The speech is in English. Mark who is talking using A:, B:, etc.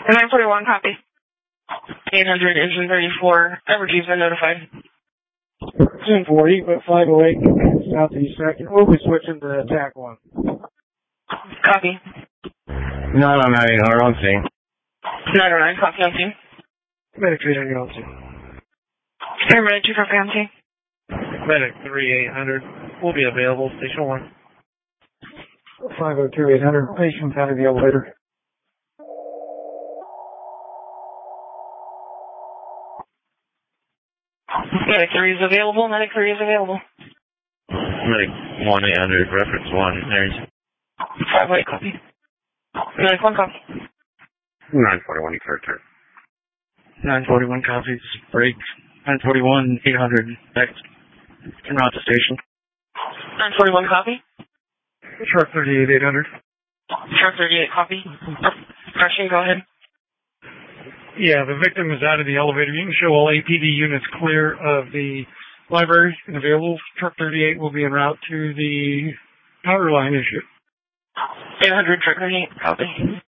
A: 941, copy. 800, engine 34. Evergy's been notified.
B: 1040, but 508, southeast second. We'll be switching to attack 1.
A: Copy.
C: 909, are on scene.
A: 909, copy on scene.
B: Medic 300 on scene.
A: Paramedic 2, copy on scene.
B: Medic 3800 will be available, station 1. 502-800, patients out of the elevator.
A: Medic 3 is available, Medic 3 is available.
C: Medic 1-800, reference 1, there's
A: 508, copy. Medic 1, copy.
C: 941, you clear turn.
B: 941 copies, break. 941, 800, next. En route to station.
A: 941, copy.
B: Shark 38, 800.
A: Shark 38, copy. Rushing, go ahead.
B: Yeah, the victim is out of the elevator. You can show all APD units clear of the library and available. Truck 38 will be en route to the power line issue.
A: 800, Truck 38, copy.